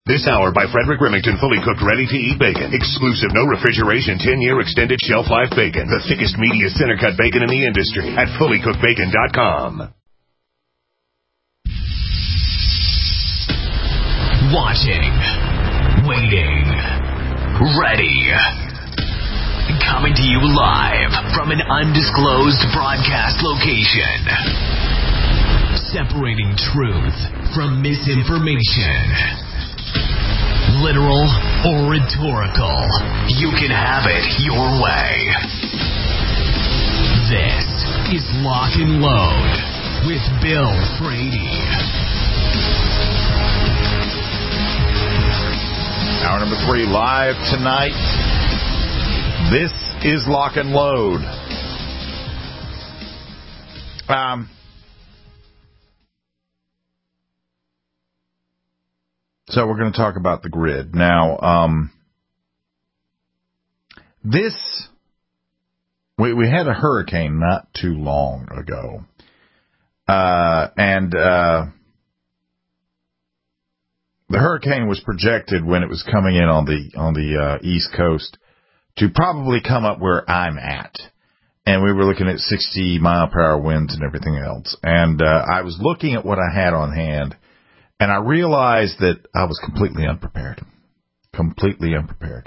This hour by Frederick Remington, fully cooked, ready-to-eat bacon. Exclusive, no refrigeration, 10-year extended shelf life bacon. The thickest, meatiest center-cut bacon in the industry at fullycookedbacon.com. Watching, waiting, ready. Coming to you live from an undisclosed broadcast location. Separating truth from misinformation. Literal or rhetorical, you can have it your way. This is Lock and Load with Bill Frady. Hour number 3 live tonight. This is Lock and Load. So we're going to talk about the grid. Now, we had a hurricane not too long ago. And the hurricane was projected when it was coming in on the East Coast to probably come up where I'm at. And we were looking at 60-mile-per-hour winds and everything else. And I was looking at what I had on hand, and I realized that I was completely unprepared. Completely unprepared.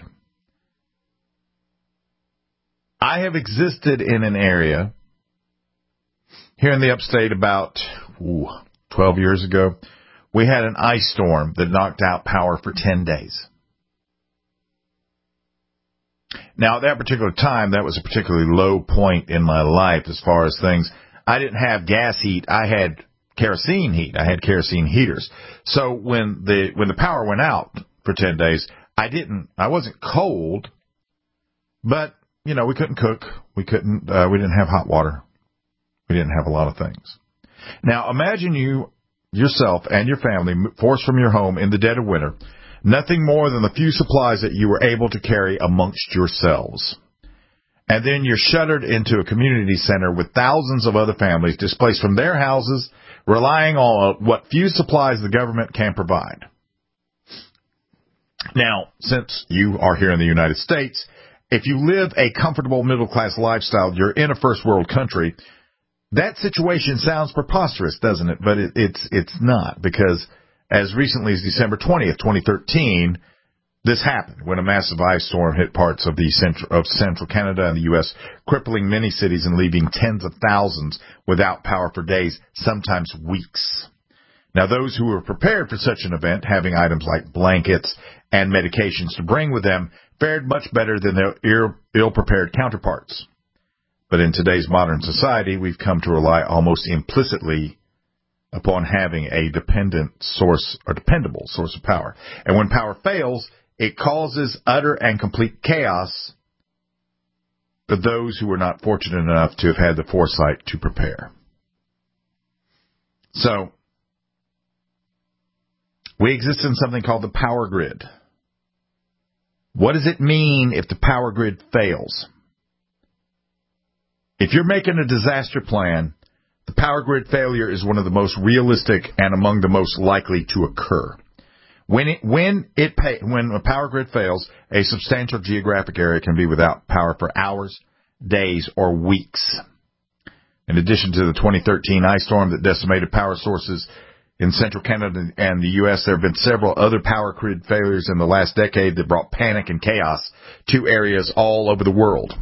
I have existed in an area here in the upstate about 12 years ago. We had an ice storm that knocked out power for 10 days. Now, at that particular time, that was a particularly low point in my life as far as things. I didn't have gas heat. I had kerosene heat. I had kerosene heaters. So when the power went out for 10 days, I wasn't cold, but, we couldn't cook. We didn't have hot water. We didn't have a lot of things. Now, imagine yourself and your family forced from your home in the dead of winter, nothing more than the few supplies that you were able to carry amongst yourselves. And then you're shuttered into a community center with thousands of other families displaced from their houses, relying on what few supplies the government can provide. Now, since you are here in the United States, if you live a comfortable middle-class lifestyle, you're in a first-world country, that situation sounds preposterous, doesn't it? But it's not, because as recently as December 20th, 2013, this happened when a massive ice storm hit parts of central Canada and the U.S., crippling many cities and leaving tens of thousands without power for days, sometimes weeks. Now, those who were prepared for such an event, having items like blankets and medications to bring with them, fared much better than their ill-prepared counterparts. But in today's modern society, we've come to rely almost implicitly upon having a dependable source of power. And when power fails, it causes utter and complete chaos for those who were not fortunate enough to have had the foresight to prepare. So, we exist in something called the power grid. What does it mean if the power grid fails? If you're making a disaster plan, the power grid failure is one of the most realistic and among the most likely to occur. When a power grid fails, a substantial geographic area can be without power for hours, days, or weeks. In addition to the 2013 ice storm that decimated power sources in central Canada and the U.S., there have been several other power grid failures in the last decade that brought panic and chaos to areas all over the world.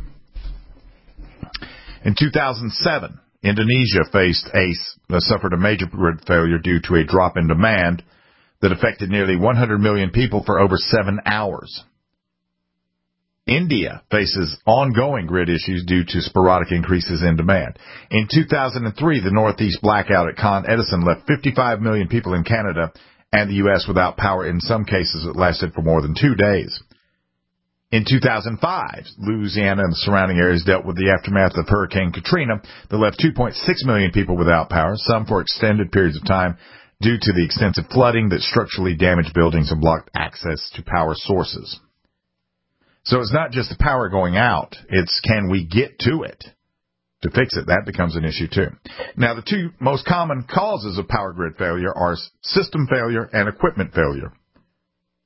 In 2007, Indonesia suffered a major grid failure due to a drop in demand that affected nearly 100 million people for over 7 hours. India faces ongoing grid issues due to sporadic increases in demand. In 2003, the Northeast blackout at Con Edison left 55 million people in Canada and the U.S. without power. In some cases, it lasted for more than 2 days. In 2005, Louisiana and the surrounding areas dealt with the aftermath of Hurricane Katrina that left 2.6 million people without power, some for extended periods of time due to the extensive flooding that structurally damaged buildings and blocked access to power sources. So it's not just the power going out, it's can we get to it to fix it? That becomes an issue too. Now, the two most common causes of power grid failure are system failure and equipment failure.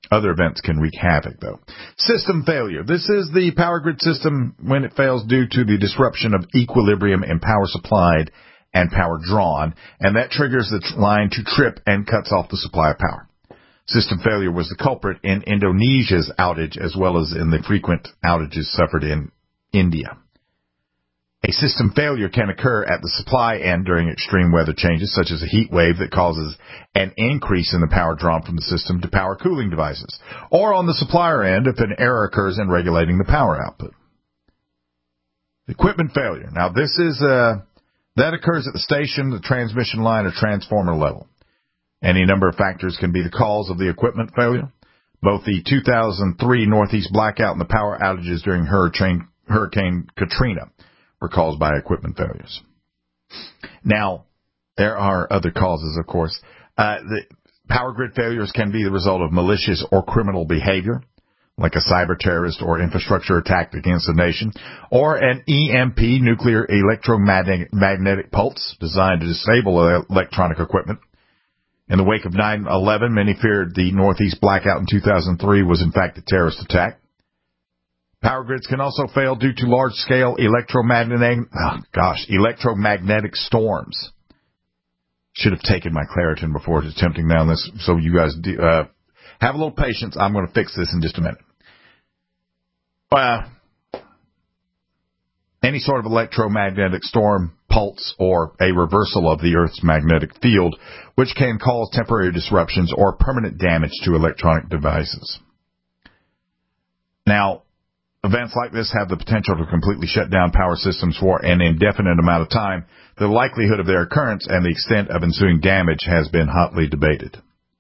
Other events can wreak havoc, though. System failure. This is the power grid system when it fails due to the disruption of equilibrium in power supplied and power drawn, and that triggers the line to trip and cuts off the supply of power. System failure was the culprit in Indonesia's outage as well as in the frequent outages suffered in India. A system failure can occur at the supply end during extreme weather changes, such as a heat wave that causes an increase in the power drawn from the system to power cooling devices, or on the supplier end if an error occurs in regulating the power output. Equipment failure. Now, this is that occurs at the station, the transmission line, or transformer level. Any number of factors can be the cause of the equipment failure. Both the 2003 Northeast blackout and the power outages during Hurricane Katrina were caused by equipment failures. Now, there are other causes, of course. The power grid failures can be the result of malicious or criminal behavior, like a cyber terrorist or infrastructure attack against a nation, or an EMP, nuclear electromagnetic pulse, designed to disable electronic equipment. In the wake of 9/11, many feared the Northeast blackout in 2003 was in fact a terrorist attack. Power grids can also fail due to large-scale electromagnetic storms. Should have taken my Claritin before attempting down this, so you guys have a little patience. I'm going to fix this in just a minute. Any sort of electromagnetic storm, pulse, or a reversal of the Earth's magnetic field, which can cause temporary disruptions or permanent damage to electronic devices. Now, events like this have the potential to completely shut down power systems for an indefinite amount of time. The likelihood of their occurrence and the extent of ensuing damage has been hotly debated.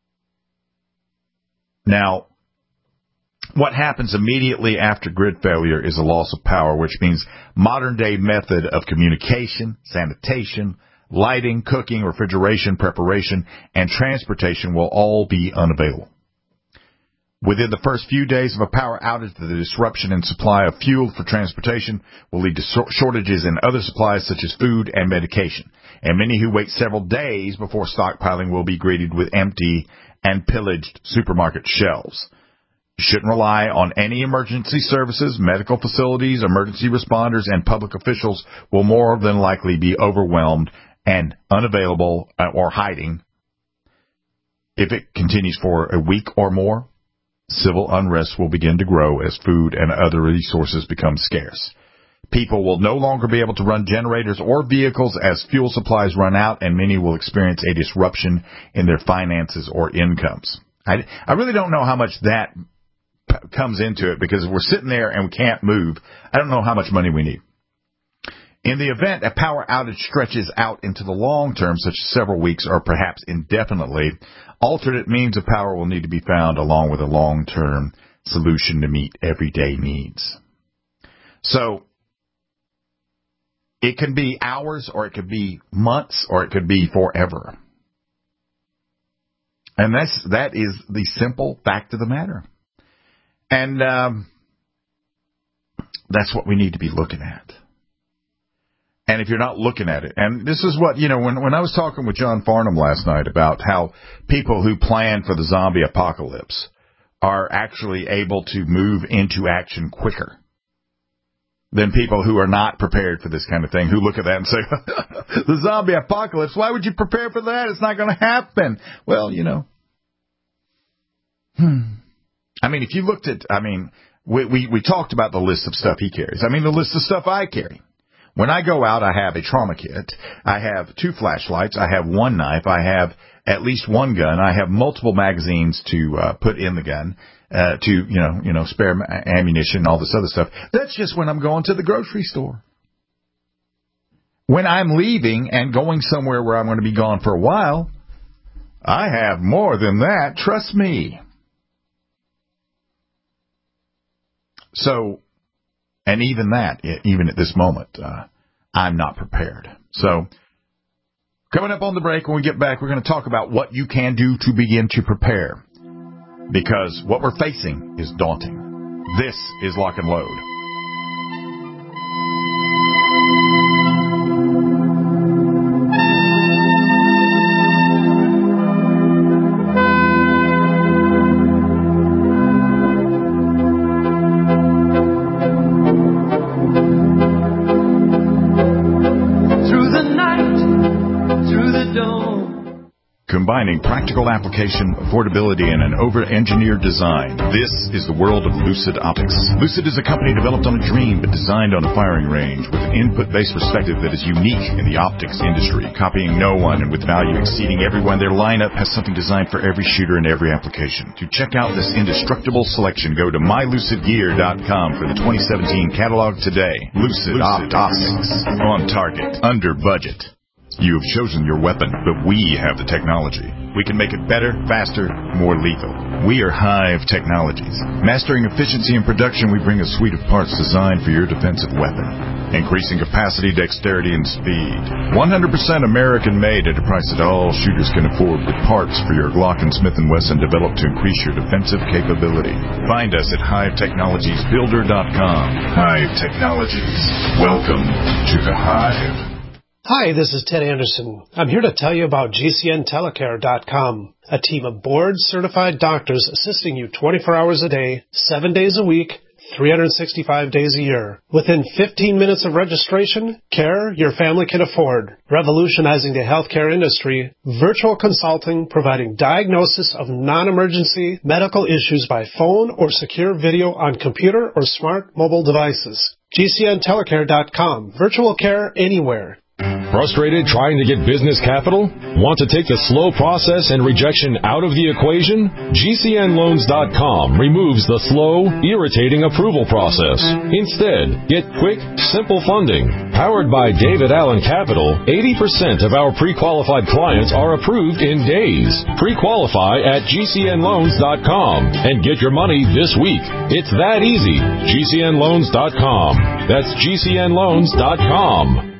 Now, what happens immediately after grid failure is a loss of power, which means modern-day method of communication, sanitation, lighting, cooking, refrigeration, preparation, and transportation will all be unavailable. Within the first few days of a power outage, the disruption in supply of fuel for transportation will lead to shortages in other supplies such as food and medication. And many who wait several days before stockpiling will be greeted with empty and pillaged supermarket shelves. You shouldn't rely on any emergency services. Medical facilities, emergency responders, and public officials will more than likely be overwhelmed and unavailable or hiding. If it continues for a week or more, civil unrest will begin to grow as food and other resources become scarce. People will no longer be able to run generators or vehicles as fuel supplies run out, and many will experience a disruption in their finances or incomes. I really don't know how much that comes into it, because if we're sitting there and we can't move, I don't know how much money we need. In the event a power outage stretches out into the long term, such as several weeks or perhaps indefinitely, alternate means of power will need to be found along with a long-term solution to meet everyday needs. So, it can be hours, or it could be months, or it could be forever. And that is the simple fact of the matter. And that's what we need to be looking at. And if you're not looking at it, and this is what, when I was talking with John Farnham last night about how people who plan for the zombie apocalypse are actually able to move into action quicker than people who are not prepared for this kind of thing, who look at that and say, the zombie apocalypse, why would you prepare for that? It's not going to happen. Well, I mean, if you looked at, we talked about the list of stuff he carries. The list of stuff I carry. When I go out, I have a trauma kit. I have 2 flashlights. I have 1 knife. I have at least 1 gun. I have multiple magazines to put in the gun, to spare ammunition, all this other stuff. That's just when I'm going to the grocery store. When I'm leaving and going somewhere where I'm going to be gone for a while, I have more than that. Trust me. So, and even at this moment, I'm not prepared. So, coming up on the break, when we get back, we're going to talk about what you can do to begin to prepare. Because what we're facing is daunting. This is Lock and Load. combining practical application, affordability, and an over-engineered design. This is the world of Lucid Optics. Lucid is a company developed on a dream but designed on a firing range with an input-based perspective that is unique in the optics industry, copying no one and with value exceeding everyone. Their lineup has something designed for every shooter and every application. To check out this indestructible selection, go to mylucidgear.com for the 2017 catalog today. Lucid Optics. On target. Under budget. You have chosen your weapon, but we have the technology. We can make it better, faster, more lethal. We are Hive Technologies. Mastering efficiency and production, we bring a suite of parts designed for your defensive weapon. Increasing capacity, dexterity, and speed. 100% American-made at a price that all shooters can afford, with parts for your Glock and Smith & Wesson developed to increase your defensive capability. Find us at HiveTechnologiesBuilder.com. Hive Technologies. Welcome to the Hive. Hi, this is Ted Anderson. I'm here to tell you about GCNTelecare.com, a team of board-certified doctors assisting you 24 hours a day, 7 days a week, 365 days a year. Within 15 minutes of registration, care your family can afford. Revolutionizing the healthcare industry, virtual consulting providing diagnosis of non-emergency medical issues by phone or secure video on computer or smart mobile devices. GCNTelecare.com. Virtual care anywhere. Frustrated trying to get business capital? Want to take the slow process and rejection out of the equation? GCNLoans.com removes the slow, irritating approval process. Instead, get quick, simple funding. Powered by David Allen Capital, 80% of our pre-qualified clients are approved in days. Pre-qualify at GCNLoans.com and get your money this week. It's that easy. GCNLoans.com. That's GCNLoans.com.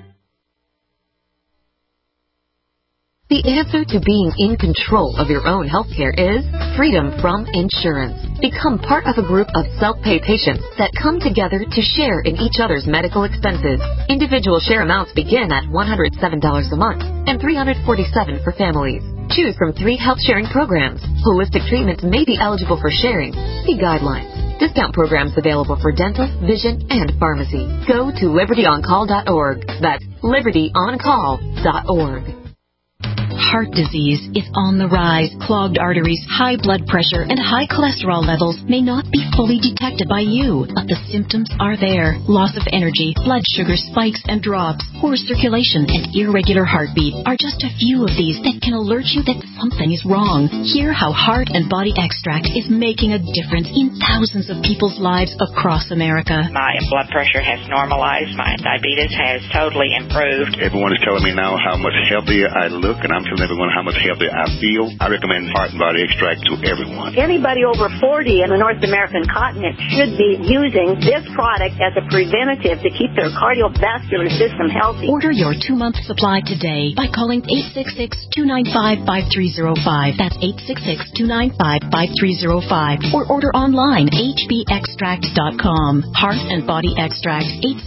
The answer to being in control of your own healthcare is freedom from insurance. Become part of a group of self-pay patients that come together to share in each other's medical expenses. Individual share amounts begin at $107 a month and $347 for families. Choose from 3 health-sharing programs. Holistic treatments may be eligible for sharing. See guidelines. Discount programs available for dental, vision, and pharmacy. Go to libertyoncall.org. That's libertyoncall.org. Heart disease is on the rise. Clogged arteries, high blood pressure, and high cholesterol levels may not be fully detected by you, but the symptoms are there. Loss of energy, blood sugar spikes and drops, poor circulation, and irregular heartbeat are just a few of these that can alert you that something is wrong. Hear how Heart and Body Extract is making a difference in thousands of people's lives across America. My blood pressure has normalized. My diabetes has totally improved. Everyone is telling me now how much healthier I look, and I'm telling everyone how much healthier I feel. I recommend Heart and Body Extract to everyone. Anybody over 40 in the North American continent should be using this product as a preventative to keep their cardiovascular system healthy. Order your 2-month supply today by calling 866-295-5305. That's 866-295-5305. Or order online, hbextract.com. Heart and Body Extract,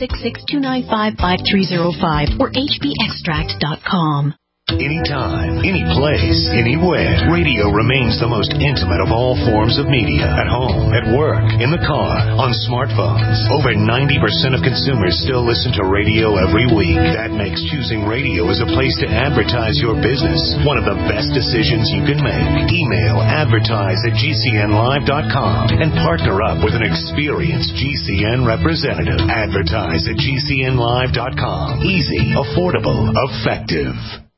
866-295-5305 or hbextract.com. Anytime, any place, anywhere. Radio remains the most intimate of all forms of media. At home, at work, in the car, on smartphones. Over 90% of consumers still listen to radio every week. That makes choosing radio as a place to advertise your business one of the best decisions you can make. Email advertise@gcnlive.com and partner up with an experienced GCN representative. Advertise at gcnlive.com. Easy, affordable, effective.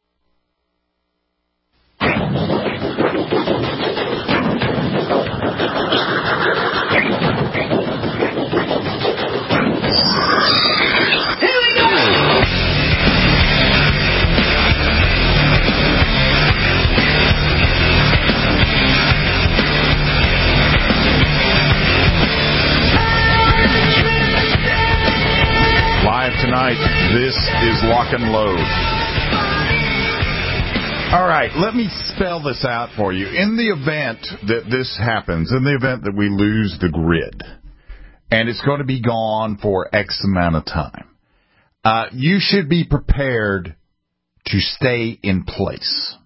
Live tonight, this is Lock and Load. All right, let me spell this out for you. In the event that this happens, in the event that we lose the grid, and it's going to be gone for X amount of time, you should be prepared to stay in place.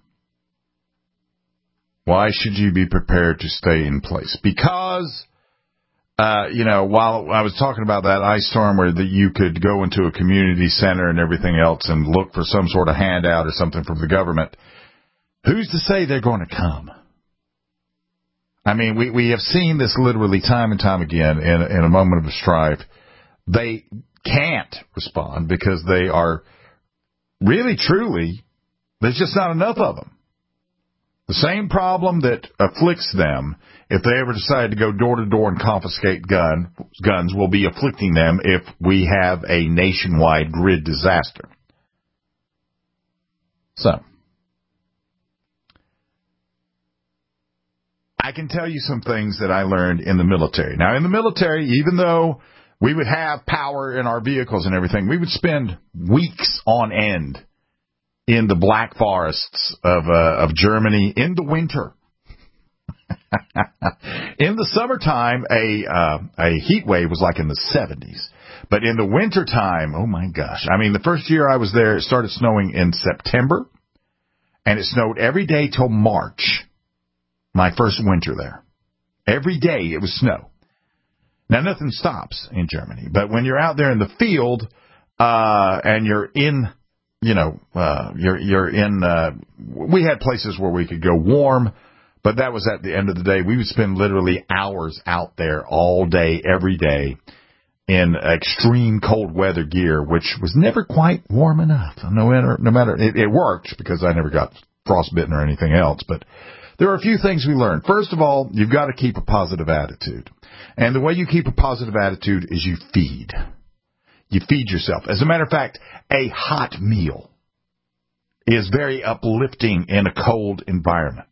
Why should you be prepared to stay in place? Because, while I was talking about that ice storm where you could go into a community center and everything else and look for some sort of handout or something from the government, who's to say they're going to come? I mean, we have seen this literally time and time again in a moment of strife. They can't respond because they are really, truly, there's just not enough of them. The same problem that afflicts them if they ever decide to go door to door and confiscate guns will be afflicting them if we have a nationwide grid disaster. So, I can tell you some things that I learned in the military. Now, in the military, even though we would have power in our vehicles and everything, we would spend weeks on end in the black forests of Germany in the winter. In the summertime, a heat wave was like in the 70s. But in the wintertime, oh my gosh. I mean, the first year I was there, it started snowing in September, and it snowed every day till March, my first winter there. Every day it was snow. Now, nothing stops in Germany, but when you're out there in the field, and you're in, we had places where we could go warm, but that was at the end of the day. We would spend literally hours out there all day, every day, in extreme cold weather gear, which was never quite warm enough. No matter, it worked because I never got frostbitten or anything else, but there are a few things we learned. First of all, you've got to keep a positive attitude. And the way you keep a positive attitude is you feed. You feed yourself. As a matter of fact, a hot meal is very uplifting in a cold environment.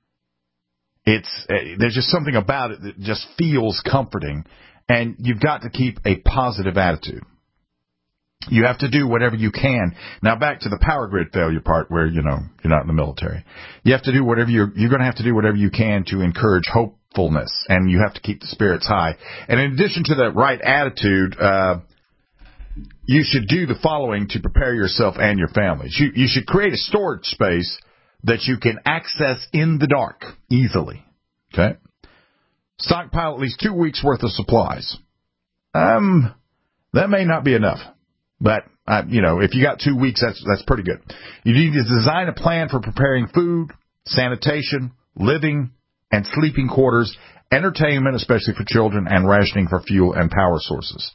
There's just something about it that just feels comforting, and you've got to keep a positive attitude. You have to do whatever you can. Now back to the power grid failure part where, you're not in the military. You have to do whatever you're going to have to do whatever you can to encourage hopefulness, and you have to keep the spirits high. And in addition to that right attitude, you should do the following to prepare yourself and your family. You should create a storage space that you can access in the dark easily. Okay? Stockpile at least 2 weeks worth of supplies. That may not be enough. But, if you got 2 weeks, that's pretty good. You need to design a plan for preparing food, sanitation, living, and sleeping quarters, entertainment, especially for children, and rationing for fuel and power sources.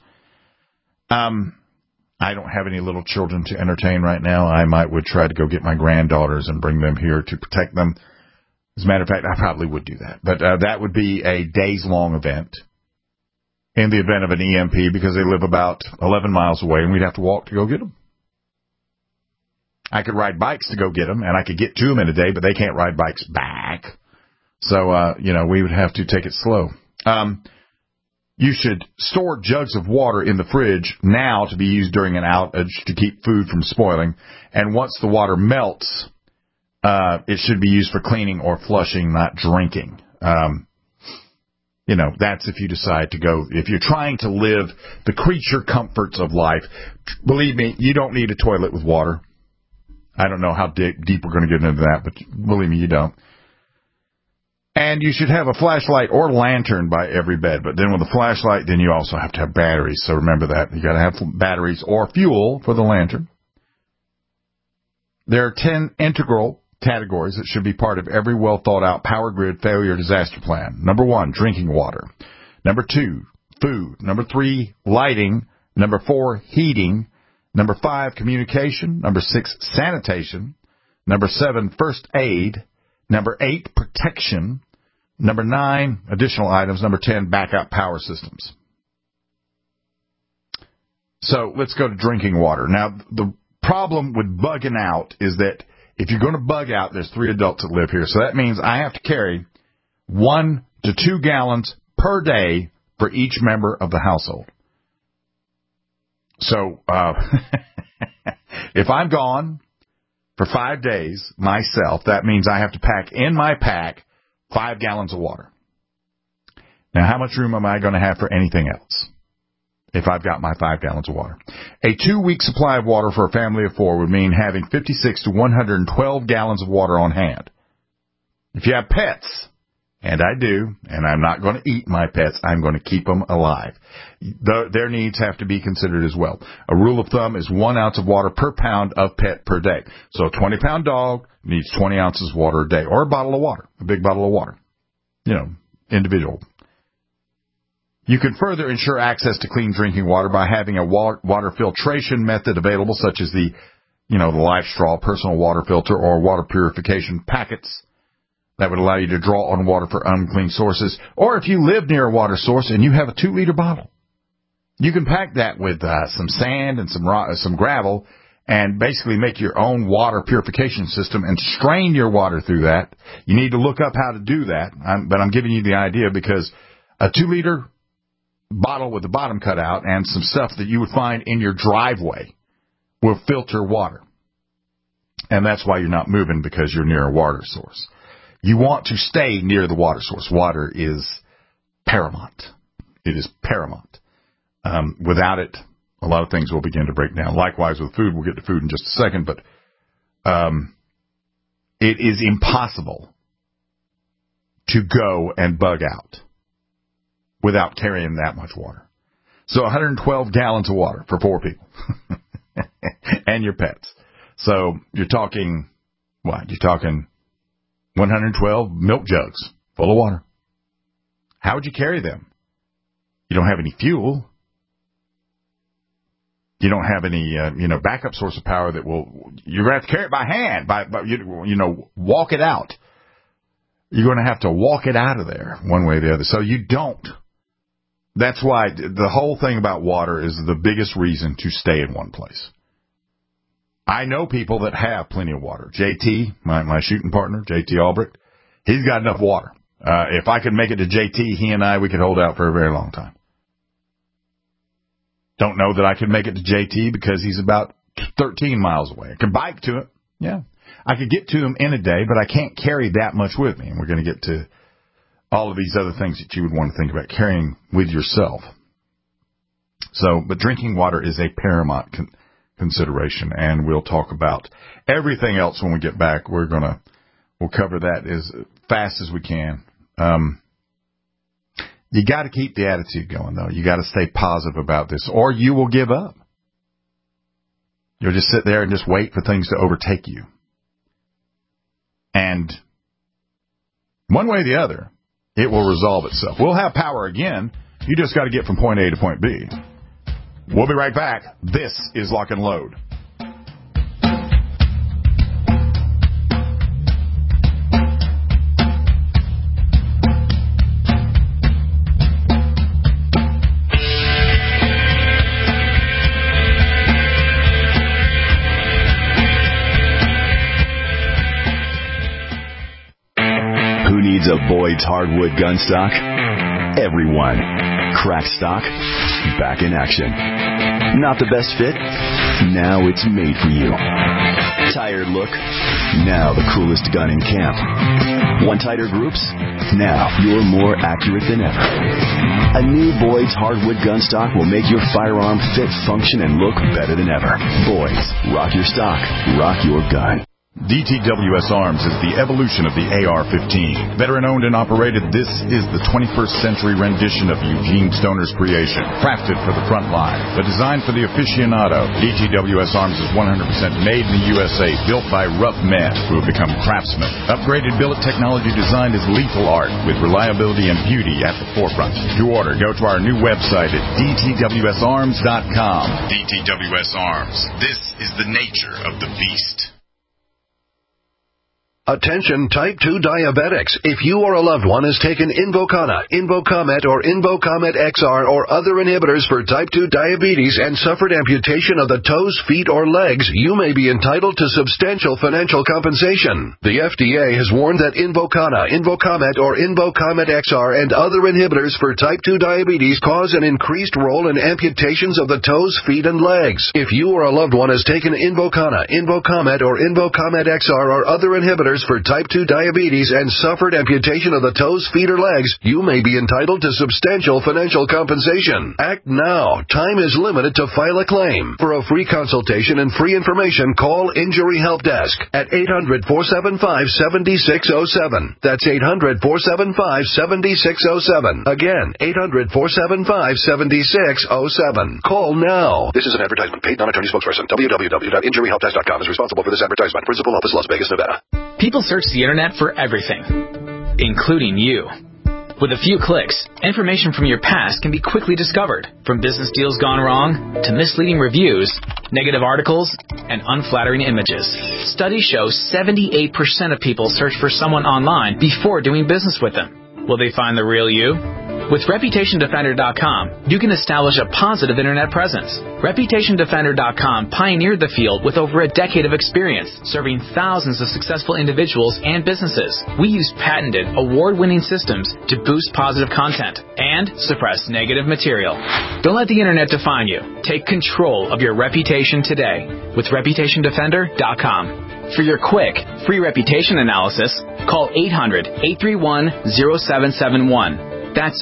I don't have any little children to entertain right now. I would try to go get my granddaughters and bring them here to protect them. As a matter of fact, I probably would do that. But that would be a days-long event. In the event of an EMP, because they live about 11 miles away, and we'd have to walk to go get them. I could ride bikes to go get them, and I could get to them in a day, but they can't ride bikes back. So, we would have to take it slow. You should store jugs of water in the fridge now to be used during an outage to keep food from spoiling. And once the water melts, it should be used for cleaning or flushing, not drinking. That's if you decide to go. If you're trying to live the creature comforts of life, believe me, you don't need a toilet with water. I don't know how deep we're going to get into that, but believe me, you don't. And you should have a flashlight or lantern by every bed. But then with a flashlight, then you also have to have batteries. So remember that. You got to have batteries or fuel for the lantern. There are 10 integral categories that should be part of every well-thought-out power grid failure disaster plan. Number 1, drinking water. Number 2, food. Number 3, lighting. Number 4, heating. Number 5, communication. Number 6, sanitation. Number 7, first aid. Number 8, protection. Number 9, additional items. Number 10, backup power systems. So let's go to drinking water. Now, the problem with bugging out is that if you're going to bug out, there's 3 adults that live here. So that means I have to carry 1 to 2 gallons per day for each member of the household. So if I'm gone for 5 days myself, that means I have to pack in my pack 5 gallons of water. Now, how much room am I going to have for anything else if I've got my 5 gallons of water? A 2-week supply of water for a family of 4 would mean having 56 to 112 gallons of water on hand. If you have pets, and I do, and I'm not going to eat my pets. I'm going to keep them alive. Their needs have to be considered as well. A rule of thumb is 1 ounce of water per pound of pet per day. So a 20-pound dog needs 20 ounces of water a day, or a bottle of water, a big bottle of water, individual. You can further ensure access to clean drinking water by having a water filtration method available, such as the LifeStraw personal water filter or water purification packets that would allow you to draw on water for unclean sources. Or if you live near a water source and you have a 2-liter bottle, you can pack that with some sand and some gravel and basically make your own water purification system and strain your water through that. You need to look up how to do that, but I'm giving you the idea because a 2-liter bottle with the bottom cut out and some stuff that you would find in your driveway will filter water. And that's why you're not moving, because you're near a water source. You want to stay near the water source. Water is paramount. It is paramount. Without it, a lot of things will begin to break down. Likewise with food. We'll get to food in just a second, but it is impossible to go and bug out without carrying that much water. So 112 gallons of water for 4 people and your pets. So you're talking, what? You're talking 112 milk jugs full of water. How would you carry them? You don't have any fuel. You don't have any, backup source of power that will, you're going to have to carry it by hand, walk it out. You're going to have to walk it out of there one way or the other. So you don't. That's why the whole thing about water is the biggest reason to stay in one place. I know people that have plenty of water. JT, my shooting partner, JT Albrecht, he's got enough water. If I could make it to JT, he and we could hold out for a very long time. Don't know that I could make it to JT because he's about 13 miles away. I could bike to it. Yeah. I could get to him in a day, but I can't carry that much with me. And we're going to get to all of these other things that you would want to think about carrying with yourself. So, but drinking water is a paramount consideration, and we'll talk about everything else when we get back. We'll cover that as fast as we can. You got to keep the attitude going, though. You got to stay positive about this, or you will give up. You'll just sit there and just wait for things to overtake you. And one way or the other, it will resolve itself. We'll have power again. You just got to get from point A to point B. We'll be right back. This is Lock and Load. Who needs a Boyd's hardwood gun stock? Everyone. Crack stock, back in action. Not the best fit? Now it's made for you. Tired look? Now the coolest gun in camp. Want tighter groups? Now you're more accurate than ever. A new Boyd's hardwood gun stock will make your firearm fit, function, and look better than ever. Boyd's. Rock your stock. Rock your gun. DTWS Arms is the evolution of the AR-15. Veteran-owned and operated, this is the 21st century rendition of Eugene Stoner's creation. Crafted for the front line, but designed for the aficionado. DTWS Arms is 100% made in the USA, built by rough men who have become craftsmen. Upgraded billet technology designed as lethal art, with reliability and beauty at the forefront. To order, go to our new website at dtwsarms.com. DTWS Arms. This is the nature of the beast. Attention type 2 diabetics. If you or a loved one has taken Invokana, Invokamet, or Invokamet XR or other inhibitors for type 2 diabetes and suffered amputation of the toes, feet, or legs, you may be entitled to substantial financial compensation. The FDA has warned that Invokana, Invokamet, or Invokamet XR and other inhibitors for type 2 diabetes cause an increased role in amputations of the toes, feet, and legs. If you or a loved one has taken Invokana, Invokamet, or Invokamet XR or other inhibitors inhibitors for type 2 diabetes and suffered amputation of the toes, feet, or legs, you may be entitled to substantial financial compensation. Act now. Time is limited to file a claim. For a free consultation and free information, call Injury Help Desk at 800-475-7607. That's 800-475-7607. Again, 800-475-7607. Call now. This is an advertisement. Paid non-attorney spokesperson. www.injuryhelpdesk.com is responsible for this advertisement. Principal office, Las Vegas, Nevada. People search the internet for everything, including you. With a few clicks, information from your past can be quickly discovered, from business deals gone wrong to misleading reviews, negative articles, and unflattering images. Studies show 78% of people search for someone online before doing business with them. Will they find the real you? With ReputationDefender.com, you can establish a positive internet presence. ReputationDefender.com pioneered the field with over a decade of experience, serving thousands of successful individuals and businesses. We use patented, award-winning systems to boost positive content and suppress negative material. Don't let the internet define you. Take control of your reputation today with ReputationDefender.com. For your quick, free reputation analysis, call 800-831-0771. That's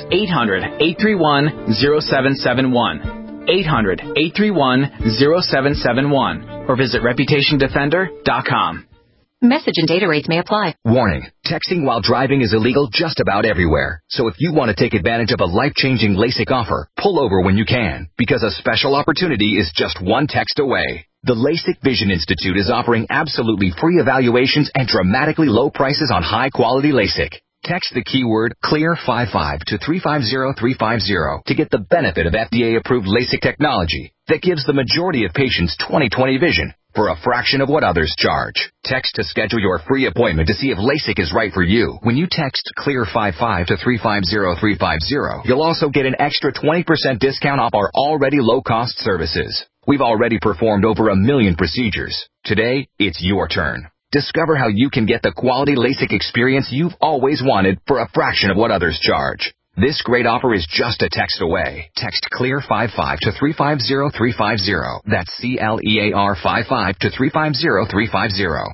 800-831-0771. 800-831-0771. Or visit ReputationDefender.com. Message and data rates may apply. Warning. Texting while driving is illegal just about everywhere. So if you want to take advantage of a life-changing LASIK offer, pull over when you can, because a special opportunity is just one text away. The LASIK Vision Institute is offering absolutely free evaluations and dramatically low prices on high-quality LASIK. Text the keyword CLEAR55 to 350350 to get the benefit of FDA-approved LASIK technology that gives the majority of patients 20/20 vision for a fraction of what others charge. Text to schedule your free appointment to see if LASIK is right for you. When you text CLEAR55 to 350350, you'll also get an extra 20% discount off our already low-cost services. We've already performed over 1 million procedures. Today, it's your turn. Discover how you can get the quality LASIK experience you've always wanted for a fraction of what others charge. This great offer is just a text away. Text CLEAR55 to 350350. That's CLEAR55 to 350350.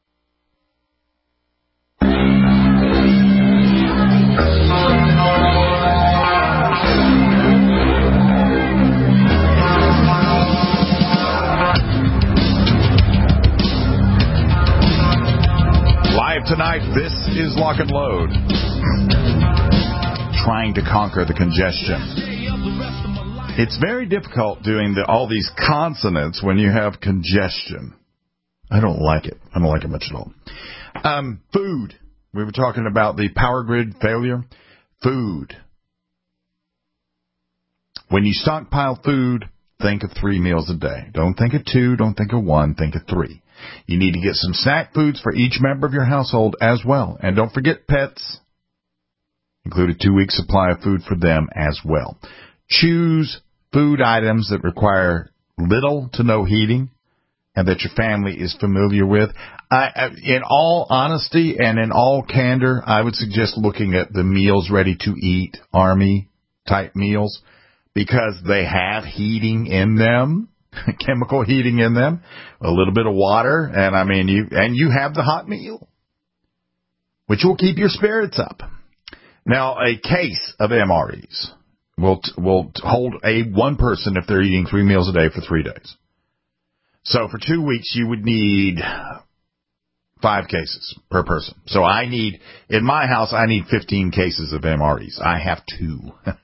Tonight, this is Lock and Load. Trying to conquer the congestion. It's very difficult doing all these consonants when you have congestion. I don't like it. I don't like it much at all. Food. We were talking about the power grid failure. Food. When you stockpile food, think of 3 meals a day. Don't think of 2. Don't think of 1. Think of 3. You need to get some snack foods for each member of your household as well. And don't forget pets. Include a 2-week supply of food for them as well. Choose food items that require little to no heating and that your family is familiar with. In all honesty and in all candor, I would suggest looking at the meals ready to eat, Army-type meals, because they have heating in them. Chemical heating in them, a little bit of water, and you have the hot meal, which will keep your spirits up. Now, a case of MREs will hold one person if they're eating 3 meals a day for 3 days. So for 2 weeks, you would need 5 cases per person. So in my house, I need 15 cases of MREs. I have 2.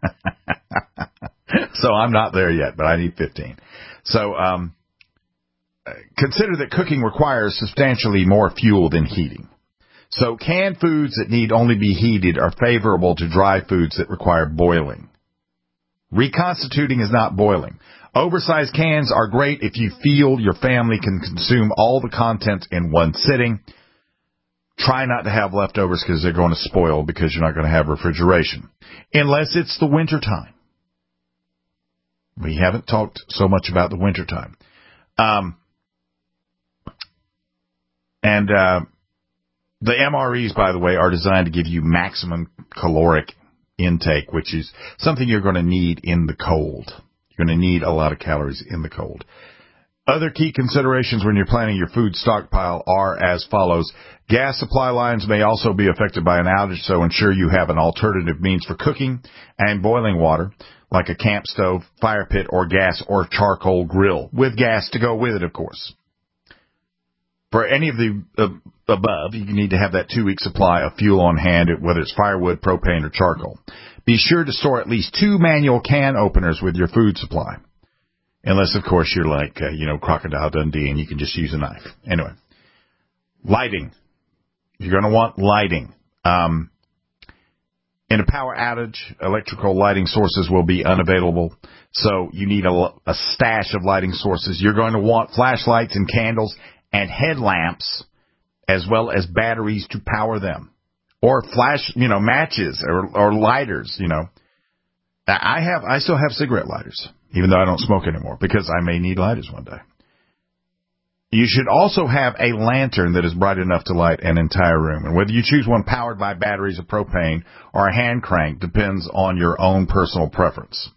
So I'm not there yet, but I need 15. So consider that cooking requires substantially more fuel than heating. So canned foods that need only be heated are favorable to dry foods that require boiling. Reconstituting is not boiling. Oversized cans are great if you feel your family can consume all the content in one sitting. Try not to have leftovers because they're going to spoil because you're not going to have refrigeration. Unless it's the wintertime. We haven't talked so much about the wintertime. The MREs, by the way, are designed to give you maximum caloric intake, which is something you're going to need in the cold. You're going to need a lot of calories in the cold. Other key considerations when you're planning your food stockpile are as follows. Gas supply lines may also be affected by an outage, so ensure you have an alternative means for cooking and boiling water, like a camp stove, fire pit, or gas or charcoal grill, with gas to go with it, of course. For any of the above, you need to have that 2-week supply of fuel on hand, whether it's firewood, propane, or charcoal. Be sure to store at least 2 manual can openers with your food supply. Unless, of course, you're like, Crocodile Dundee and you can just use a knife. Anyway, lighting. You're going to want lighting. In a power outage, electrical lighting sources will be unavailable, so you need a stash of lighting sources. You're going to want flashlights and candles and headlamps, as well as batteries to power them, or matches or lighters. I still have cigarette lighters, even though I don't smoke anymore, because I may need lighters one day. You should also have a lantern that is bright enough to light an entire room. And whether you choose one powered by batteries of propane or a hand crank depends on your own personal preference.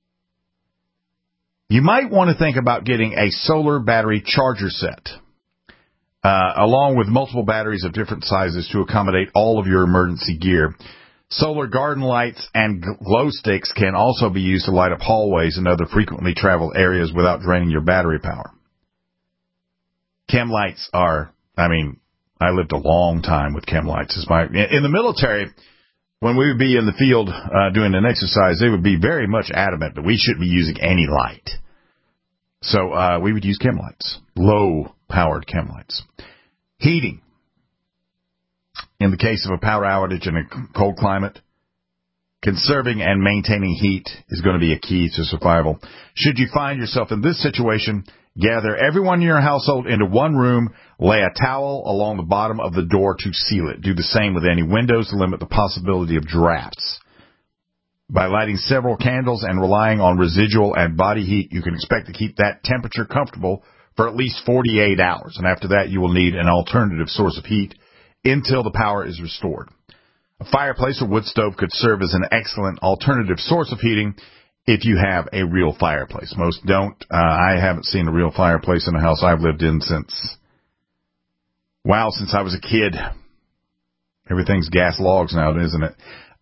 You might want to think about getting a solar battery charger set, along with multiple batteries of different sizes to accommodate all of your emergency gear. Solar garden lights and glow sticks can also be used to light up hallways and other frequently traveled areas without draining your battery power. Chem lights I lived a long time with chem lights. In the military, when we would be in the field doing an exercise, they would be very much adamant that we shouldn't be using any light. So we would use chem lights, low-powered chem lights. Heating. In the case of a power outage in a cold climate, conserving and maintaining heat is going to be a key to survival. Should you find yourself in this situation, gather everyone in your household into one room, lay a towel along the bottom of the door to seal it. Do the same with any windows to limit the possibility of drafts. By lighting several candles and relying on residual and body heat, you can expect to keep that temperature comfortable for at least 48 hours. And after that, you will need an alternative source of heat until the power is restored. A fireplace or wood stove could serve as an excellent alternative source of heating if you have a real fireplace. Most don't. I haven't seen a real fireplace in a house I've lived in since I was a kid. Everything's gas logs now, isn't it?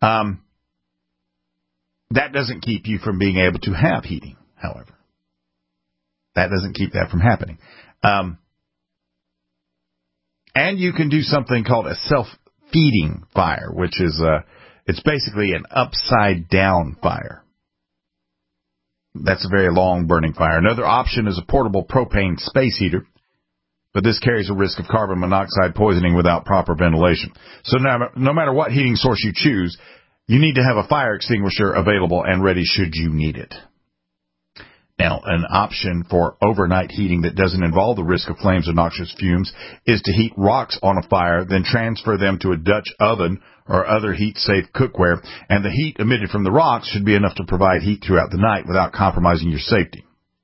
That doesn't keep you from being able to have heating, however. That doesn't keep that from happening. And you can do something called a self-feeding fire, which is it's basically an upside-down fire. That's a very long-burning fire. Another option is a portable propane space heater, but this carries a risk of carbon monoxide poisoning without proper ventilation. So no matter what heating source you choose, you need to have a fire extinguisher available and ready should you need it. Now, an option for overnight heating that doesn't involve the risk of flames or noxious fumes is to heat rocks on a fire, then transfer them to a Dutch oven or other heat-safe cookware, and the heat emitted from the rocks should be enough to provide heat throughout the night without compromising your safety.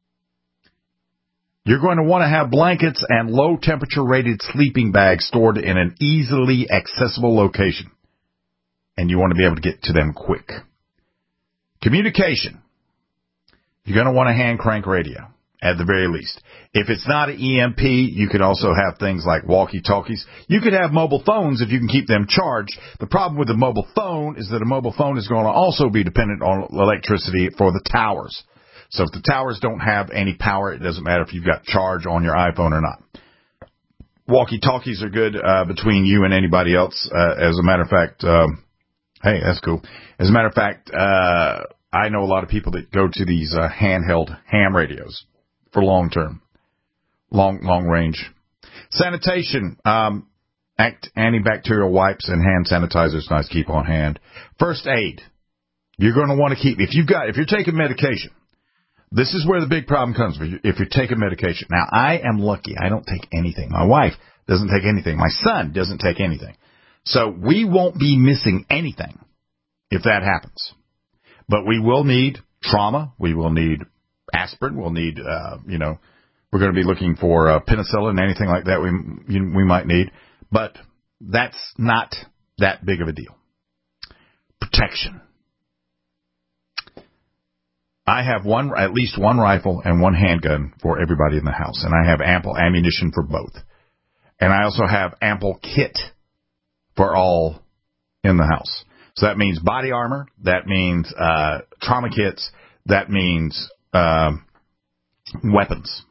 You're going to want to have blankets and low-temperature rated sleeping bags stored in an easily accessible location, and you want to be able to get to them quick. Communication. You're going to want a hand crank radio, at the very least. If it's not an EMP, you could also have things like walkie-talkies. You could have mobile phones if you can keep them charged. The problem with the mobile phone is that a mobile phone is going to also be dependent on electricity for the towers. So if the towers don't have any power, it doesn't matter if you've got charge on your iPhone or not. Walkie-talkies are good between you and anybody else. As a matter of fact, hey, that's cool. As a matter of fact, I know a lot of people that go to these handheld ham radios for long-term, long range. Sanitation, antibacterial wipes and hand sanitizers, nice to keep on hand. First aid, you're going to want to keep, if you're taking medication, this is where the big problem comes, if you're taking medication. Now, I am lucky. I don't take anything. My wife doesn't take anything. My son doesn't take anything. So we won't be missing anything if that happens. But we will need trauma. We will need aspirin. We'll need, we're going to be looking for penicillin, anything like that we might need. But that's not that big of a deal. Protection. I have at least one rifle and one handgun for everybody in the house, and I have ample ammunition for both. And I also have ample kit for all in the house. So that means body armor, that means trauma kits, that means weapons.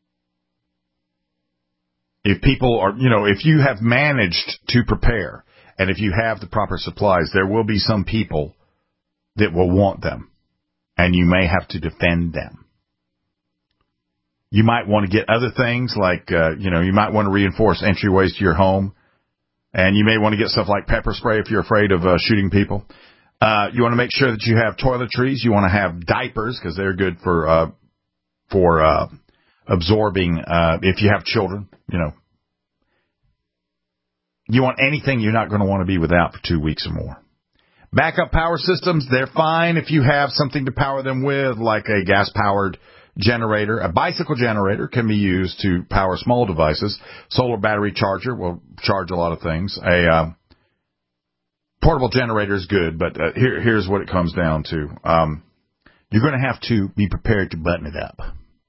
If people are, if you have managed to prepare, and if you have the proper supplies, there will be some people that will want them, and you may have to defend them. You might want to get other things like, you might want to reinforce entryways to your home, and you may want to get stuff like pepper spray if you're afraid of shooting people. You want to make sure that you have toiletries. You want to have diapers because they're good for absorbing if you have children, You want anything you're not going to want to be without for 2 weeks or more. Backup power systems, they're fine if you have something to power them with, like a gas-powered generator. A bicycle generator can be used to power small devices. Solar battery charger will charge a lot of things. A portable generator is good, but here's what it comes down to. You're going to have to be prepared to button it up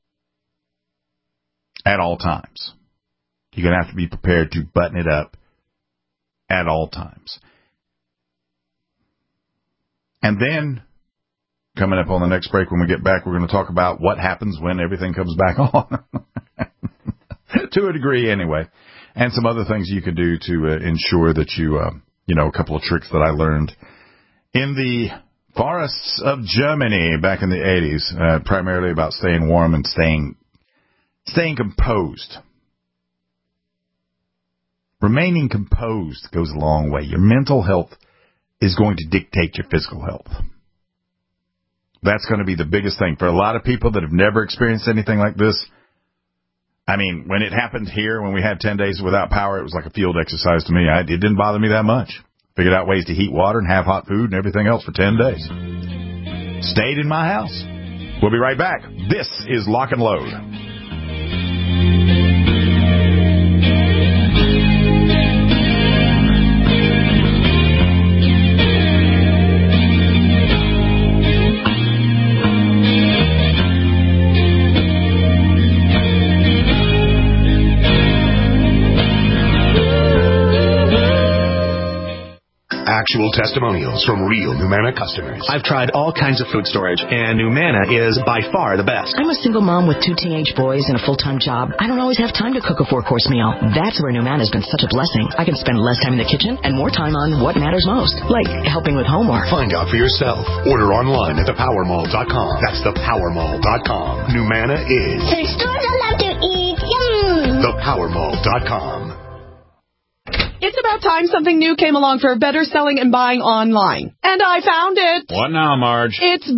at all times. You're going to have to be prepared to button it up at all times. And then, coming up on the next break when we get back, we're going to talk about what happens when everything comes back on. To a degree, anyway. And some other things you can do to ensure that you, a couple of tricks that I learned in the forests of Germany back in the 80s, primarily about staying warm and staying composed. Remaining composed goes a long way. Your mental health is going to dictate your physical health. That's going to be the biggest thing. For a lot of people that have never experienced anything like this, I mean, when it happened here, when we had 10 days without power, it was like a field exercise to me. It didn't bother me that much. Figured out ways to heat water and have hot food and everything else for 10 days. Stayed in my house. We'll be right back. This is Lock and Load. Actual testimonials from real Numanna customers. I've tried all kinds of food storage, and Numanna is by far the best. I'm a single mom with 2 teenage boys and a full-time job. I don't always have time to cook a 4-course meal. That's where Numanna's been such a blessing. I can spend less time in the kitchen and more time on what matters most, like helping with homework. Find out for yourself. Order online at thepowermall.com. That's thepowermall.com. Numanna is the stores I love to eat. Yum! Thepowermall.com. It's about time something new came along for better selling and buying online. And I found it. What now, Marge? It's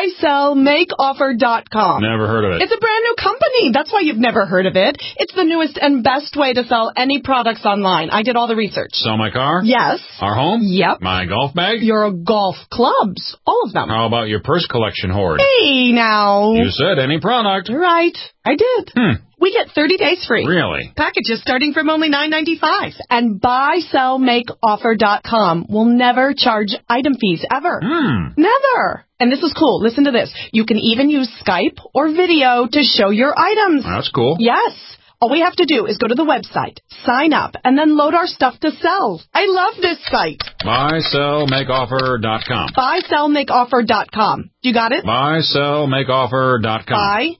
buysellmakeoffer.com. Never heard of it. It's a brand new company. That's why you've never heard of it. It's the newest and best way to sell any products online. I did all the research. Sell my car? Yes. Our home? Yep. My golf bag? Your golf clubs. All of them. How about your purse collection hoard? Hey, now. You said any product. Right. I did. We get 30 days free. Really? Packages starting from only $9.95. And buysellmakeoffer.com will never charge item fees ever. Never. And this is cool. Listen to this. You can even use Skype or video to show your items. That's cool. Yes. All we have to do is go to the website, sign up, and then load our stuff to sell. I love this site. Buysellmakeoffer.com. Buysellmakeoffer.com. You got it? Buysellmakeoffer.com.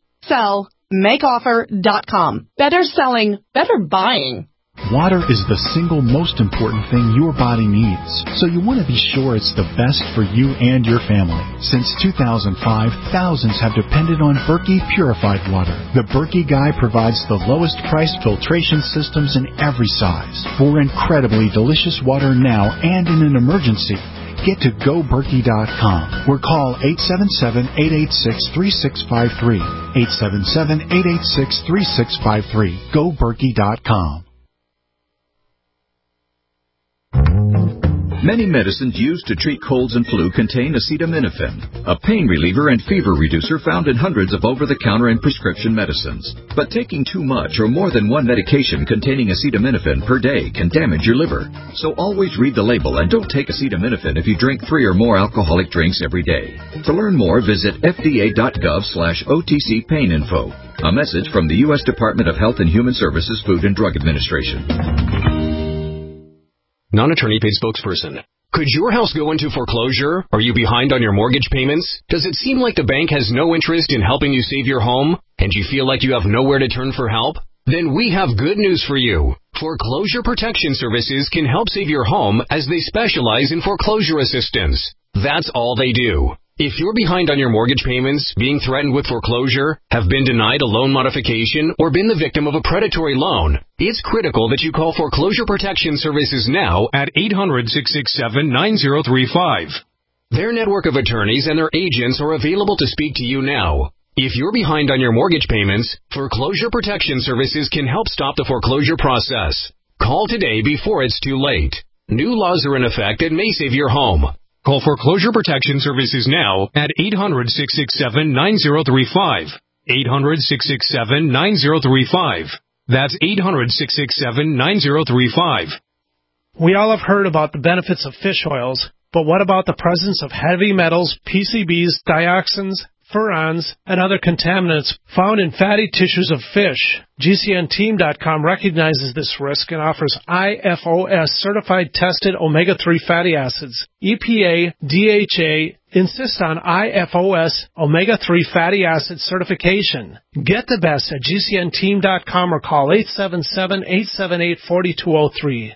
Buysellmakeoffer.com. Better selling, better buying. Water is the single most important thing your body needs, so you want to be sure it's the best for you and your family. Since 2005, thousands have depended on Berkey purified water. The Berkey Guy provides the lowest priced filtration systems in every size for incredibly delicious water now and in an emergency. Get to GoBerkey.com or call 877-886-3653. 877-886-3653. GoBerkey.com. Many medicines used to treat colds and flu contain acetaminophen, a pain reliever and fever reducer found in hundreds of over-the-counter and prescription medicines. But taking too much or more than one medication containing acetaminophen per day can damage your liver. So always read the label and don't take acetaminophen if you drink 3 or more alcoholic drinks every day. To learn more, visit fda.gov/OTC pain info. A message from the U.S. Department of Health and Human Services Food and Drug Administration. Non-attorney paid spokesperson. Could your house go into foreclosure? Are you behind on your mortgage payments? Does it seem like the bank has no interest in helping you save your home? And you feel like you have nowhere to turn for help? Then we have good news for you. Foreclosure Protection Services can help save your home as they specialize in foreclosure assistance. That's all they do. If you're behind on your mortgage payments, being threatened with foreclosure, have been denied a loan modification, or been the victim of a predatory loan, it's critical that you call Foreclosure Protection Services now at 800-667-9035. Their network of attorneys and their agents are available to speak to you now. If you're behind on your mortgage payments, Foreclosure Protection Services can help stop the foreclosure process. Call today before it's too late. New laws are in effect that may save your home. Call Foreclosure Protection Services now at 800-667-9035. 800-667-9035. That's 800-667-9035. We all have heard about the benefits of fish oils, but what about the presence of heavy metals, PCBs, dioxins, furans, and other contaminants found in fatty tissues of fish? GCNteam.com recognizes this risk and offers IFOS certified tested omega-3 fatty acids. EPA, DHA insist on IFOS omega-3 fatty acid certification. Get the best at GCNteam.com or call 877-878-4203.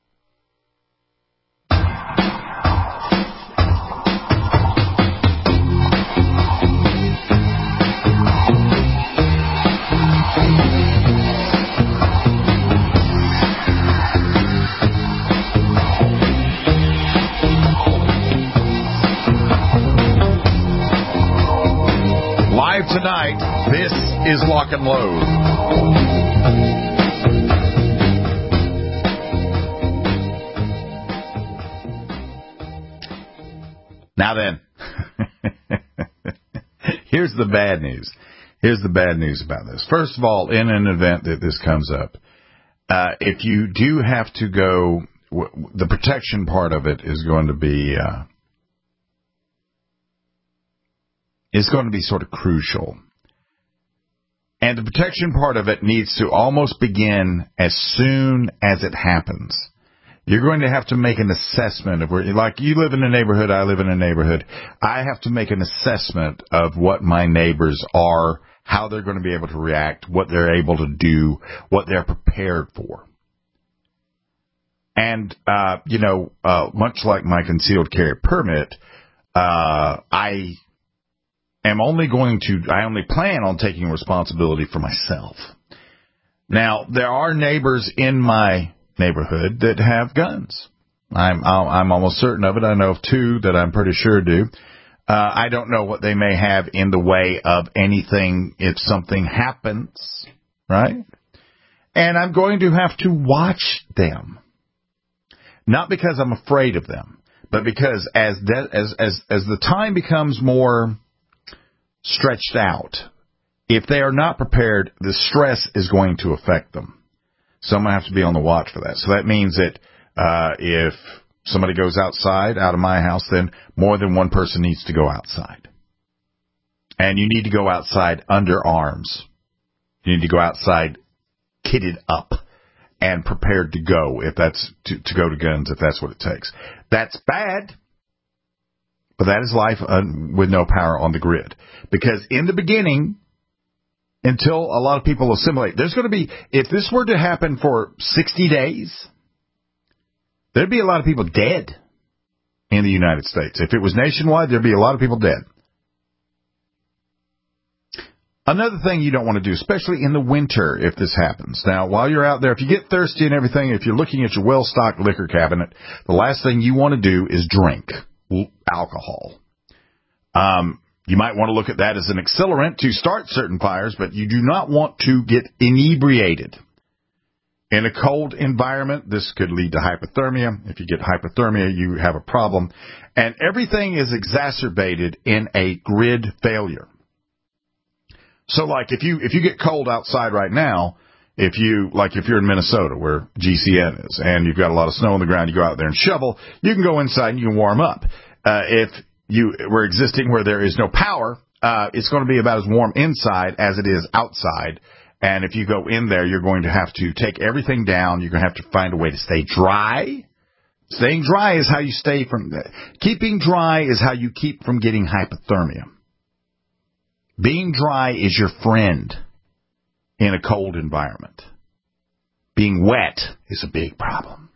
Tonight, this is Lock and Load. Now then, here's the bad news. Here's the bad news about this. First of all, in an event that this comes up, if you do have to go, the protection part of it is going to be sort of crucial. And the protection part of it needs to almost begin as soon as it happens. You're going to have to make an assessment of where, like you live in a neighborhood, I live in a neighborhood. I have to make an assessment of what my neighbors are, how they're going to be able to react, what they're able to do, what they're prepared for. And, much like my concealed carry permit, I only plan on taking responsibility for myself. Now, there are neighbors in my neighborhood that have guns. I'm almost certain of it. I know of 2 that I'm pretty sure do. I don't know what they may have in the way of anything if something happens, right? And I'm going to have to watch them. Not because I'm afraid of them, but because as the time becomes more stretched out, if they are not prepared, the stress is going to affect them. So I'm going to have to be on the watch for that. So that means that if somebody goes outside, out of my house, then more than one person needs to go outside. And you need to go outside under arms. You need to go outside kitted up and prepared to go, if that's to go to guns, if that's what it takes. That's bad. But that is life with no power on the grid. Because in the beginning, until a lot of people assimilate, there's going to be, if this were to happen for 60 days, there'd be a lot of people dead in the United States. If it was nationwide, there'd be a lot of people dead. Another thing you don't want to do, especially in the winter if this happens. Now, while you're out there, if you get thirsty and everything, if you're looking at your well-stocked liquor cabinet, the last thing you want to do is drink alcohol. You might want to look at that as an accelerant to start certain fires, but you do not want to get inebriated. In a cold environment, this could lead to hypothermia. If you get hypothermia, you have a problem. And everything is exacerbated in a grid failure. So like if you get cold outside right now, if you're in Minnesota where GCN is and you've got a lot of snow on the ground, you go out there and shovel, you can go inside and you can warm up. If you were existing where there is no power, it's going to be about as warm inside as it is outside. And if you go in there, you're going to have to take everything down. You're going to have to find a way to stay dry. Staying dry is how you stay from... Keeping dry is how you keep from getting hypothermia. Being dry is your friend in a cold environment. Being wet is a big problem.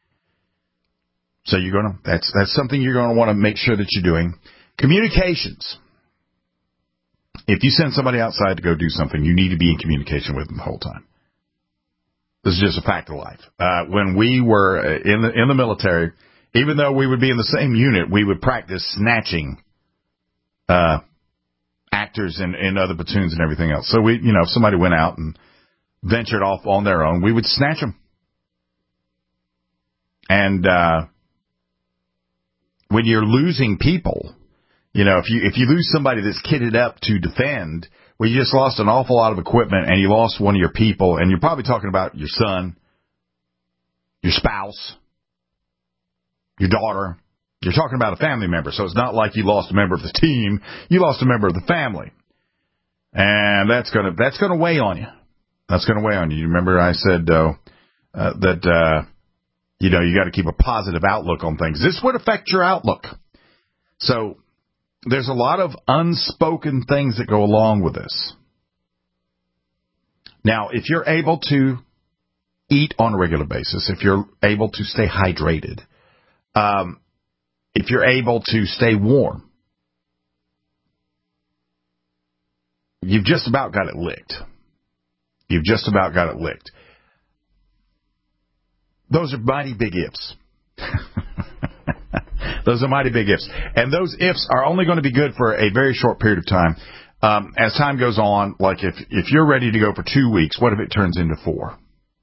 So that's something you're going to want to make sure that you're doing. Communications. If you send somebody outside to go do something, you need to be in communication with them the whole time. This is just a fact of life. When we were in the military, even though we would be in the same unit, we would practice snatching actors in other platoons and everything else. So if somebody went out and ventured off on their own, we would snatch them. And when you're losing people, if you lose somebody that's kitted up to defend, well, you just lost an awful lot of equipment and you lost one of your people, and you're probably talking about your son, your spouse, your daughter. You're talking about a family member, so it's not like you lost a member of the team. You lost a member of the family. And that's gonna weigh on you. That's gonna weigh on you. You remember I said that you got to keep a positive outlook on things. This would affect your outlook. So there's a lot of unspoken things that go along with this. Now, if you're able to eat on a regular basis, if you're able to stay hydrated, if you're able to stay warm, you've just about got it licked. You've just about got it licked. Those are mighty big ifs. Those are mighty big ifs. And those ifs are only going to be good for a very short period of time. As time goes on, like if you're ready to go for 2 weeks, what if it turns into 4?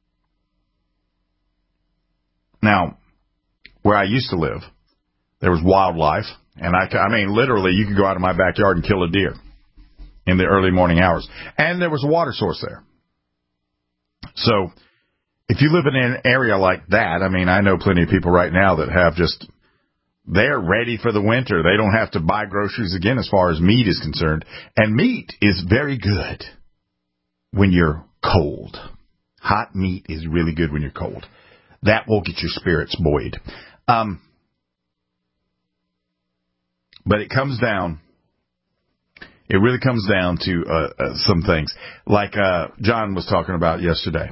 Now, where I used to live, there was wildlife. And I mean, literally, you could go out of my backyard and kill a deer in the early morning hours. And there was a water source there. So if you live in an area like that, I mean, I know plenty of people right now that have they're ready for the winter. They don't have to buy groceries again as far as meat is concerned. And meat is very good when you're cold. Hot meat is really good when you're cold. That will get your spirits buoyed. But it really comes down to some things. Like John was talking about yesterday.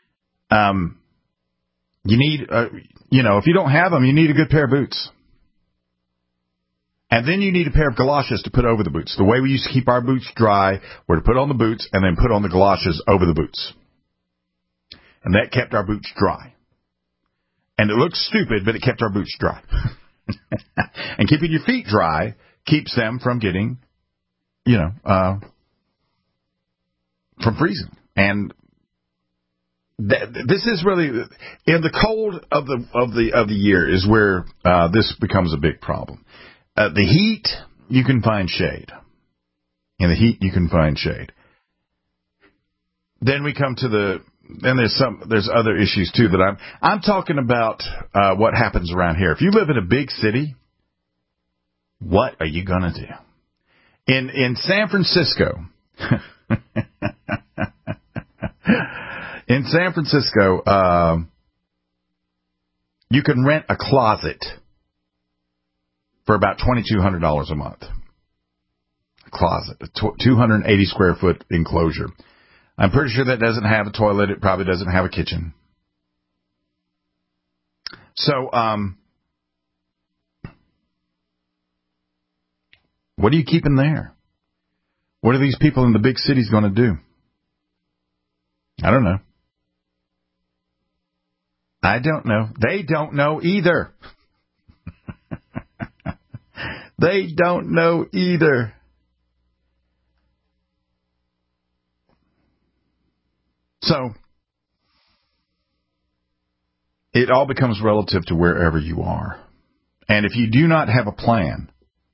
You need, if you don't have them, you need a good pair of boots. And then you need a pair of galoshes to put over the boots. The way we used to keep our boots dry were to put on the boots and then put on the galoshes over the boots. And that kept our boots dry. And it looked stupid, but it kept our boots dry. And keeping your feet dry keeps them from getting, from freezing. And this is really, in the cold of the year is where this becomes a big problem. The heat, you can find shade. In the heat, you can find shade. Then we come to there's other issues too that I'm talking about what happens around here. If you live in a big city, what are you gonna do? In San Francisco, you can rent a closet for about $2,200 a month. A closet, a 280 square foot enclosure. I'm pretty sure that doesn't have a toilet. It probably doesn't have a kitchen. So, what are you keeping there? What are these people in the big cities going to do? I don't know. I don't know. They don't know either. They don't know either. So, It all becomes relative to wherever you are. And if you do not have a plan,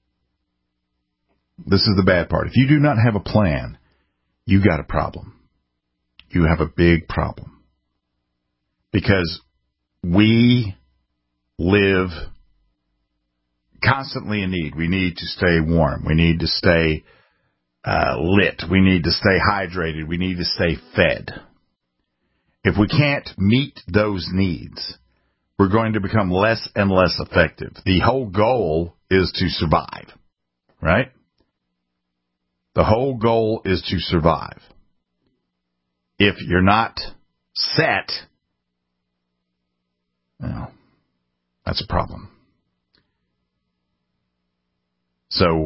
this is the bad part. If you do not have a plan, you got a problem. You have a big problem. Because we live constantly in need. We need to stay warm. We need to stay lit. We need to stay hydrated. We need to stay fed. If we can't meet those needs, we're going to become less and less effective. The whole goal is to survive, right? The whole goal is to survive. If you're not set, well, that's a problem. So,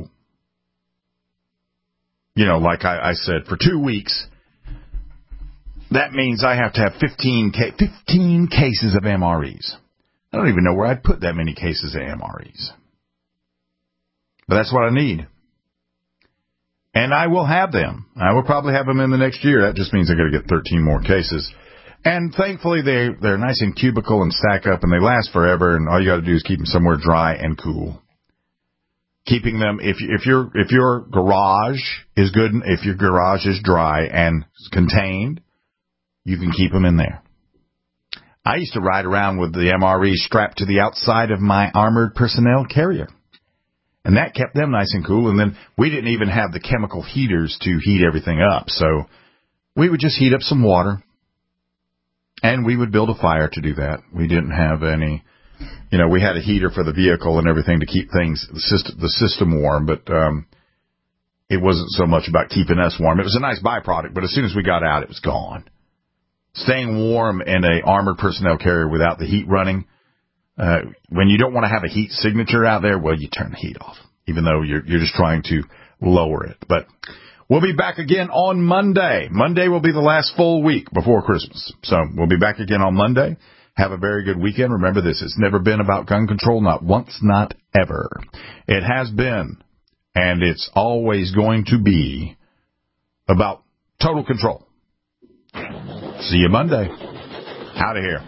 like I said, for 2 weeks, that means I have to have 15 cases of MREs. I don't even know where I'd put that many cases of MREs. But that's what I need. And I will have them. I will probably have them in the next year. That just means I got to get 13 more cases. And thankfully, they're nice and cubical and stack up, and they last forever, and all you got to do is keep them somewhere dry and cool. Keeping them, if your garage is good, if your garage is dry and contained, you can keep them in there. I used to ride around with the MRE strapped to the outside of my armored personnel carrier. And that kept them nice and cool. And then we didn't even have the chemical heaters to heat everything up. So we would just heat up some water. And we would build a fire to do that. We didn't have any, we had a heater for the vehicle and everything to keep the system warm. But it wasn't so much about keeping us warm. It was a nice byproduct. But as soon as we got out, it was gone. Staying warm in an armored personnel carrier without the heat running, when you don't want to have a heat signature out there, well, you turn the heat off, even though you're just trying to lower it. But we'll be back again on Monday. Monday will be the last full week before Christmas. So we'll be back again on Monday. Have a very good weekend. Remember this, it's never been about gun control, not once, not ever. It has been, and it's always going to be about total control. See you Monday. Out of here.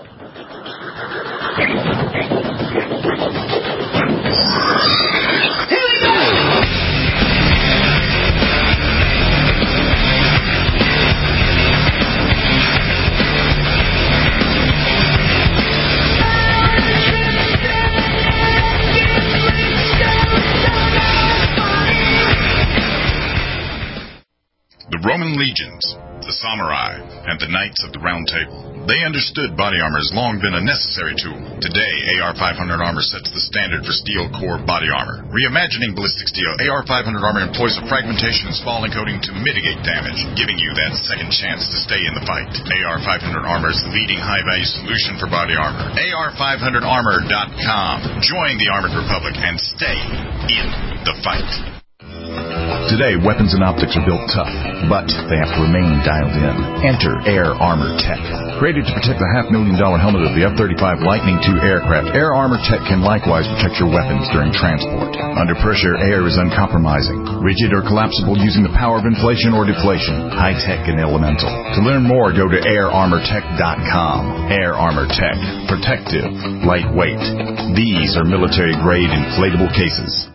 The Roman legions, the samurai, and the knights of the Round Table. They understood body armor has long been a necessary tool. Today, AR-500 armor sets the standard for steel core body armor. Reimagining ballistic steel, AR-500 armor employs a fragmentation and spalling coating to mitigate damage, giving you that second chance to stay in the fight. AR-500 armor is the leading high-value solution for body armor. AR500armor.com. Join the Armored Republic and stay in the fight. Today, weapons and optics are built tough, but they have to remain dialed in. Enter Air Armor Tech. Created to protect the $500,000 helmet of the F-35 Lightning II aircraft, Air Armor Tech can likewise protect your weapons during transport. Under pressure, air is uncompromising, rigid or collapsible using the power of inflation or deflation, high-tech and elemental. To learn more, go to airarmortech.com. Air Armor Tech. Protective. Lightweight. These are military-grade inflatable cases.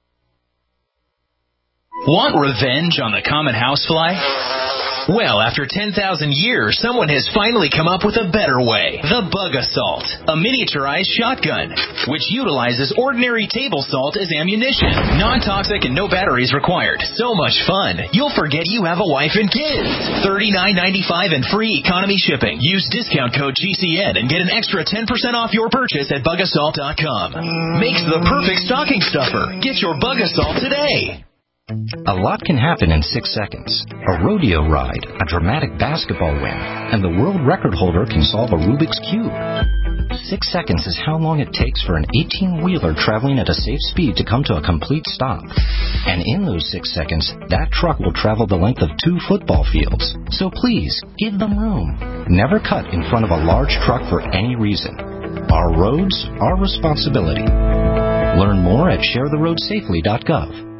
Want revenge on the common housefly? Well, after 10,000 years, someone has finally come up with a better way. The Bug Assault, a miniaturized shotgun, which utilizes ordinary table salt as ammunition. Non-toxic and no batteries required. So much fun, you'll forget you have a wife and kids. $39.95 and free economy shipping. Use discount code GCN and get an extra 10% off your purchase at bugassault.com. Makes the perfect stocking stuffer. Get your Bug Assault today. A lot can happen in 6 seconds. A rodeo ride, a dramatic basketball win, and the world record holder can solve a Rubik's Cube. 6 seconds is how long it takes for an 18-wheeler traveling at a safe speed to come to a complete stop. And in those 6 seconds, that truck will travel the length of 2 football fields. So please, give them room. Never cut in front of a large truck for any reason. Our roads, our responsibility. Learn more at sharetheroadsafely.gov.